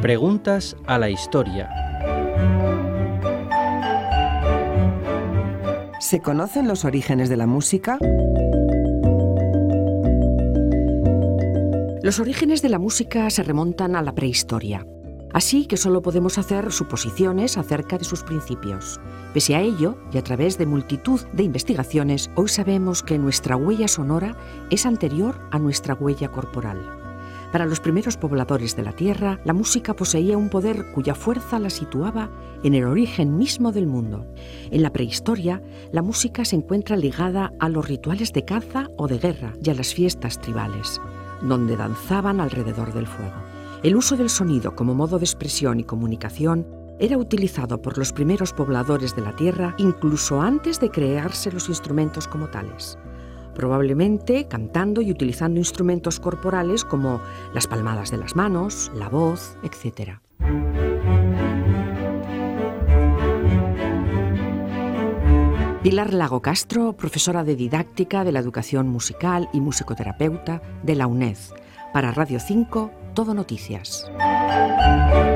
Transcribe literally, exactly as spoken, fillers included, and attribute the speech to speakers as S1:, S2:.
S1: Preguntas a la historia.
S2: ¿Se conocen los orígenes de la música?
S3: Los orígenes de la música se remontan a la prehistoria, así que solo podemos hacer suposiciones acerca de sus principios. Pese a ello, y a través de multitud de investigaciones, hoy sabemos que nuestra huella sonora es anterior a nuestra huella corporal. Para los primeros pobladores de la Tierra, la música poseía un poder cuya fuerza la situaba en el origen mismo del mundo. En la prehistoria, la música se encuentra ligada a los rituales de caza o de guerra y a las fiestas tribales, donde danzaban alrededor del fuego. El uso del sonido como modo de expresión y comunicación era utilizado por los primeros pobladores de la Tierra incluso antes de crearse los instrumentos como tales. Probablemente cantando y utilizando instrumentos corporales como las palmadas de las manos, la voz, etcétera. Pilar Lago Castro, profesora de Didáctica de la Educación Musical y musicoterapeuta de la UNED. Para Radio cinco, Todo Noticias.